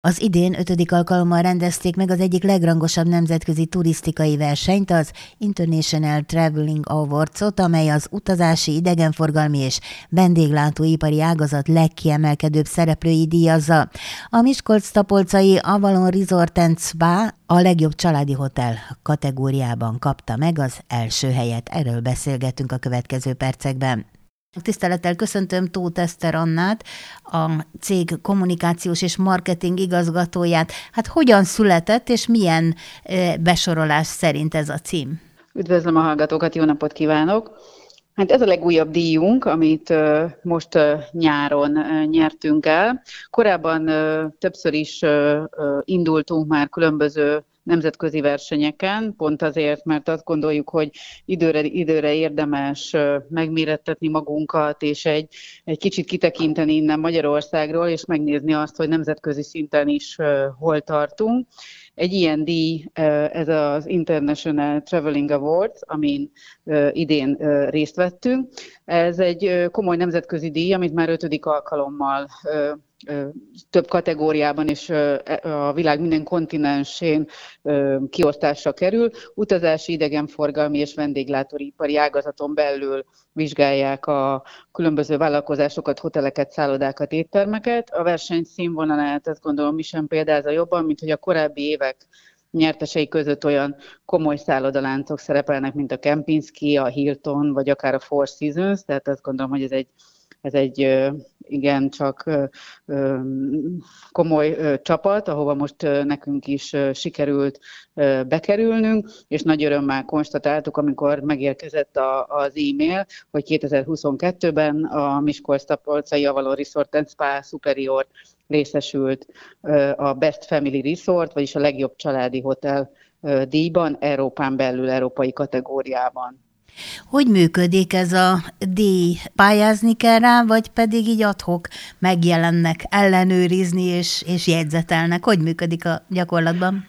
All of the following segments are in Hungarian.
Az idén 5. alkalommal rendezték meg az egyik legrangosabb nemzetközi turisztikai versenyt, az International Travelling Awards-ot, amely az utazási, idegenforgalmi és vendéglátóipari ágazat legkiemelkedőbb szereplői díjazza. A Miskolc-Tapolcai Avalon Resort and Spa a legjobb családi hotel kategóriában kapta meg az első helyet. Erről beszélgetünk a következő percekben. Tisztelettel köszöntöm Tóth Eszter Annát, a cég kommunikációs és marketing igazgatóját. Hát hogyan született, és milyen besorolás szerint ez a cím? Üdvözlöm a hallgatókat, jó napot kívánok! Hát ez a legújabb díjunk, amit most nyáron nyertünk el. Korábban többször is indultunk már különböző nemzetközi versenyeken, pont azért, mert azt gondoljuk, hogy időre érdemes megmérettetni magunkat, és egy kicsit kitekinteni innen Magyarországról, és megnézni azt, hogy nemzetközi szinten is hol tartunk. Egy ilyen díj, ez az International Travelling Awards, amin idén részt vettünk. Ez egy komoly nemzetközi díj, amit már 5. alkalommal több kategóriában és a világ minden kontinensén kiosztásra kerül. Utazási, idegenforgalmi és vendéglátóipari ágazaton belül vizsgálják a különböző vállalkozásokat, hoteleket, szállodákat, éttermeket. A verseny színvonalát, azt gondolom, mi sem példázza jobban, mint hogy a korábbi évek nyertesei között olyan komoly szállodaláncok szerepelnek, mint a Kempinski, a Hilton, vagy akár a Four Seasons, tehát azt gondolom, hogy ez egy igen csak komoly csapat, ahova most nekünk is sikerült bekerülnünk, és nagy örömmel konstatáltuk, amikor megérkezett az e-mail, hogy 2022-ben a Miskolc-Tapolcai Avalon Resort and Spa Superior részesült a Best Family Resort, vagyis a legjobb családi hotel díjban, Európán belül, európai kategóriában. Hogy működik ez a díj? Pályázni kell rá, vagy pedig így ad-hoc megjelennek, ellenőrizni és jegyzetelnek? Hogy működik a gyakorlatban?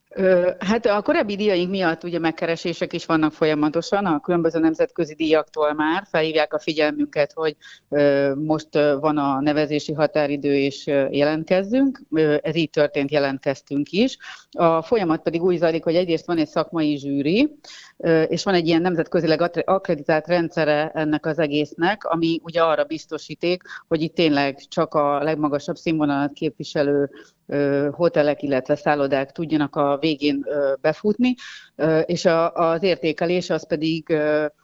Hát a korábbi díjaink miatt ugye megkeresések is vannak folyamatosan, a különböző nemzetközi díjaktól már felhívják a figyelmünket, hogy most van a nevezési határidő, és jelentkezzünk. Ez így történt, jelentkeztünk is. A folyamat pedig úgy zajlik, hogy egyrészt van egy szakmai zsűri, és van egy ilyen nemzetközileg akkreditált rendszere ennek az egésznek, ami ugye arra biztosíték, hogy itt tényleg csak a legmagasabb színvonalat képviselő hotelek, illetve szállodák tudjanak a végén befutni, és az értékelés az pedig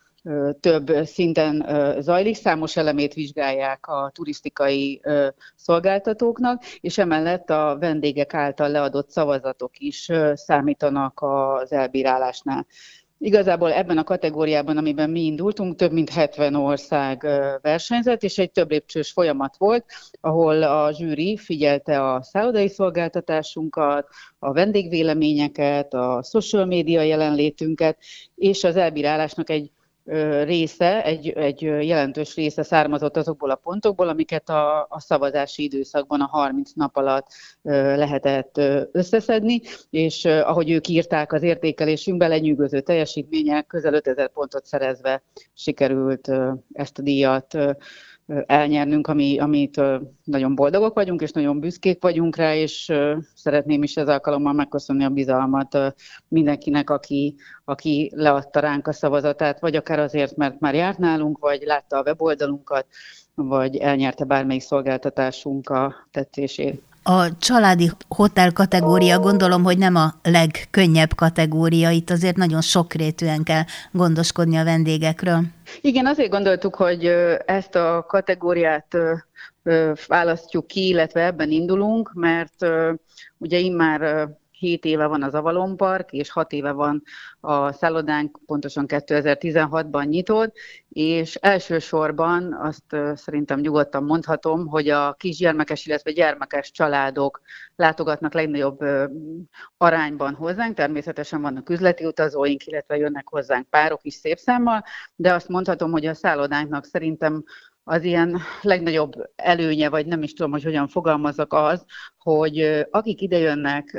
több szinten zajlik, számos elemét vizsgálják a turisztikai szolgáltatóknak, és emellett a vendégek által leadott szavazatok is számítanak az elbírálásnál. Igazából ebben a kategóriában, amiben mi indultunk, több mint 70 ország versenyzett, és egy több lépcsős folyamat volt, ahol a zsűri figyelte a szállodai szolgáltatásunkat, a vendégvéleményeket, a social média jelenlétünket, és az elbírálásnak egy része, egy jelentős része származott azokból a pontokból, amiket a szavazási időszakban a 30 nap alatt lehetett összeszedni, és ahogy ők írták az értékelésünkbe, lenyűgöző teljesítménnyel közel 5000 pontot szerezve sikerült ezt a díjat elnyernünk, amit nagyon boldogok vagyunk, és nagyon büszkék vagyunk rá, és szeretném is ez alkalommal megköszönni a bizalmat mindenkinek, aki leadta ránk a szavazatát, vagy akár azért, mert már járt nálunk, vagy látta a weboldalunkat, vagy elnyerte bármelyik szolgáltatásunk a tetszését. A családi hotel kategória, gondolom, hogy nem a legkönnyebb kategória, itt azért nagyon sokrétűen kell gondoskodni a vendégekről. Igen, azért gondoltuk, hogy ezt a kategóriát választjuk ki, illetve ebben indulunk, mert ugye immár 7 éve van az Avalon Park, és 6 éve van a szállodánk, pontosan 2016-ban nyitott, és elsősorban azt szerintem nyugodtan mondhatom, hogy a kisgyermekes, illetve gyermekes családok látogatnak legnagyobb arányban hozzánk. Természetesen vannak üzleti utazóink, illetve jönnek hozzánk párok is szép számmal, de azt mondhatom, hogy a szállodánknak szerintem az ilyen legnagyobb előnye, vagy nem is tudom, hogy hogyan fogalmazzak az, hogy akik idejönnek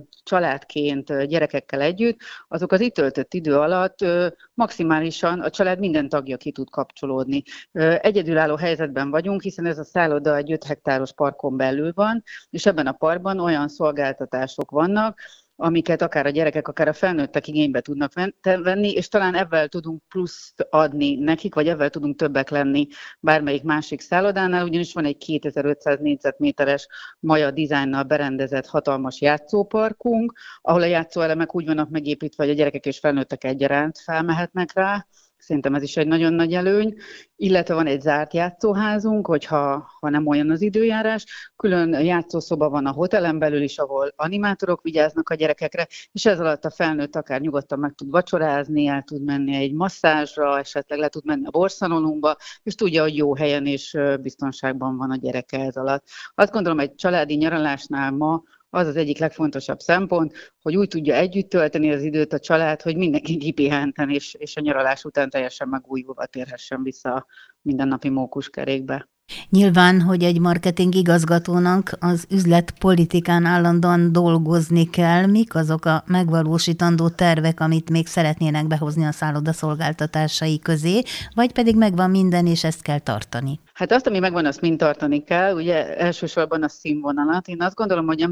családként, gyerekekkel együtt, azok az itt töltött idő alatt maximálisan a család minden tagja ki tud kapcsolódni. Egyedülálló helyzetben vagyunk, hiszen ez a szálloda egy 5 hektáros parkon belül van, és ebben a parkban olyan szolgáltatások vannak, amiket akár a gyerekek, akár a felnőttek igénybe tudnak venni, és talán ebben tudunk pluszt adni nekik, vagy ebben tudunk többek lenni bármelyik másik szállodánál, ugyanis van egy 2500 négyzetméteres maja dizájnnal berendezett hatalmas játszóparkunk, ahol a játszóelemek úgy vannak megépítve, hogy a gyerekek és felnőttek egyaránt felmehetnek rá. Szerintem ez is egy nagyon nagy előny, illetve van egy zárt játszóházunk, hogyha nem olyan az időjárás, külön játszószoba van a hotelen belül is, ahol animátorok vigyáznak a gyerekekre, és ez alatt a felnőtt akár nyugodtan meg tud vacsorázni, el tud menni egy masszázsra, esetleg le tud menni a borszalonumba, és tudja, hogy jó helyen és biztonságban van a gyereke ez alatt. Azt gondolom, egy családi nyaralásnál ma az az egyik legfontosabb szempont, hogy úgy tudja együtt tölteni az időt a család, hogy mindenki kipihenten, és a nyaralás után teljesen megújulva térhessen vissza a mindennapi mókuskerékbe. Nyilván, hogy egy marketing igazgatónak az üzletpolitikán állandóan dolgozni kell, mik azok a megvalósítandó tervek, amit még szeretnének behozni a szálloda szolgáltatásai közé, vagy pedig megvan minden, és ezt kell tartani? Hát azt, ami megvan, azt mind tartani kell, ugye elsősorban a színvonalat. Én azt gondolom, hogy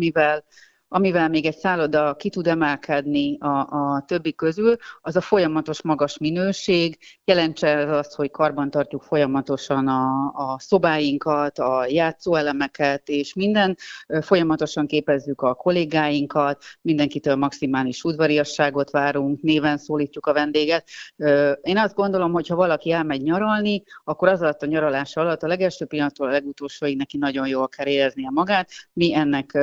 amivel még egy szálloda ki tud emelkedni a többi közül, az a folyamatos magas minőség, jelentse ez azt, hogy karbantartjuk folyamatosan a szobáinkat, a játszóelemeket és minden, folyamatosan képezzük a kollégáinkat, mindenkitől maximális udvariasságot várunk, néven szólítjuk a vendéget. Én azt gondolom, hogy ha valaki elmegy nyaralni, akkor az alatt a nyaralás alatt a legelső pillanattól a legutolsóig neki nagyon jól kell éreznie magát. Mi ennek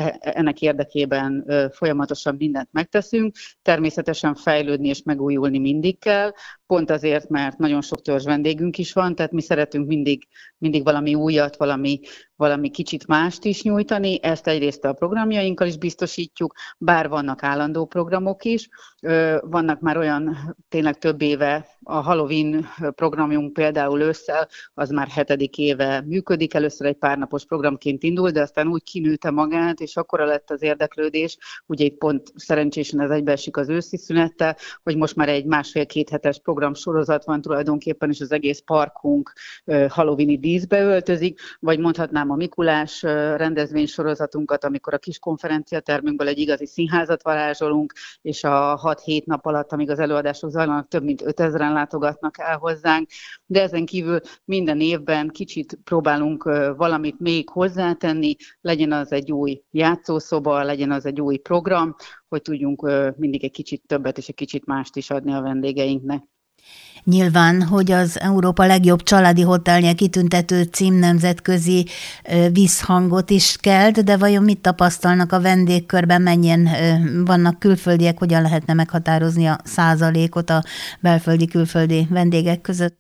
érdekében folyamatosan mindent megteszünk. Természetesen fejlődni és megújulni mindig kell, pont azért, mert nagyon sok törzs vendégünk is van, tehát mi szeretünk mindig valami újat, valami kicsit mást is nyújtani. Ezt egyrészt a programjainkkal is biztosítjuk, bár vannak állandó programok is. Vannak már olyan tényleg több éve, a Halloween programjunk például ősszel, az már 7. éve működik. Először egy párnapos programként indult, de aztán úgy kinőtte magát, és akkora lett az érdeklődés, ugye itt pont szerencsésen ez egybeesik az őszi szünettel, hogy most már egy 1,5-2 hetes program sorozat van tulajdonképpen, és az egész parkunk halloweeni díszbe öltözik, vagy mondhatnám a Mikulás rendezvénysorozatunkat, amikor a kis konferenciatermünkből egy igazi színházat varázsolunk, és a 6-7 nap alatt, amíg az előadások zajlanak, több mint 5000-en látogatnak el hozzánk, de ezen kívül minden évben kicsit próbálunk valamit még hozzátenni, legyen az egy új játszószoba, legyen az egy új program, hogy tudjunk mindig egy kicsit többet és egy kicsit mást is adni a vendégeinknek. Nyilván, hogy az Európa legjobb családi hotelje kitüntető cím nemzetközi visszhangot is kelt, de vajon mit tapasztalnak a vendégkörben, mennyien vannak külföldiek, hogyan lehetne meghatározni a százalékot a belföldi-külföldi vendégek között?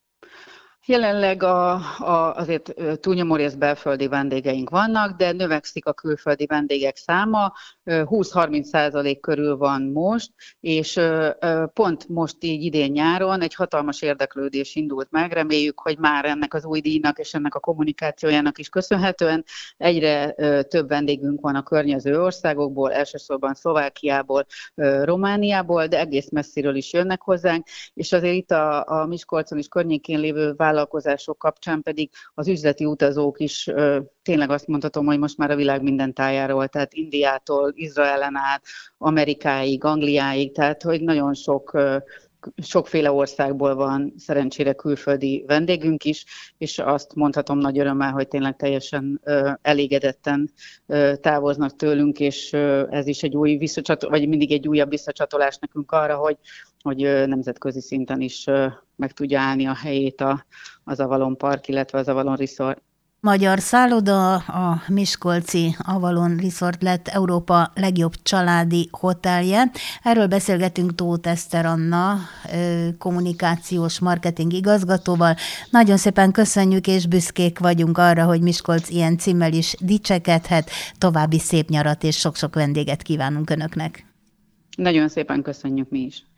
Jelenleg azért túlnyomó rész belföldi vendégeink vannak, de növekszik a külföldi vendégek száma, 20-30% körül van most, és pont most így idén nyáron egy hatalmas érdeklődés indult meg, reméljük, hogy már ennek az új díjnak és ennek a kommunikációjának is köszönhetően egyre több vendégünk van a környező országokból, elsősorban Szlovákiából, Romániából, de egész messziről is jönnek hozzánk, és azért itt a Miskolcon és környékén lévő vállalkozások kapcsán pedig az üzleti utazók is tényleg azt mondhatom, hogy most már a világ minden tájáról, tehát Indiától, Izraelen át, Amerikáig, Angliáig, tehát hogy nagyon sokféle országból van szerencsére külföldi vendégünk is, és azt mondhatom nagy örömmel, hogy tényleg teljesen elégedetten távoznak tőlünk, és ez is egy új vagy mindig egy újabb visszacsatolás nekünk arra, hogy nemzetközi szinten is meg tudja állni a helyét az Avalon Park, illetve az Avalon Resort. Magyar szálloda, a miskolci Avalon Resort lett Európa legjobb családi hotelje. Erről beszélgetünk Tóth Eszter Anna kommunikációs marketing igazgatóval. Nagyon szépen köszönjük, és büszkék vagyunk arra, hogy Miskolc ilyen címmel is dicsekedhet. További szép nyarat és sok-sok vendéget kívánunk Önöknek. Nagyon szépen köszönjük mi is.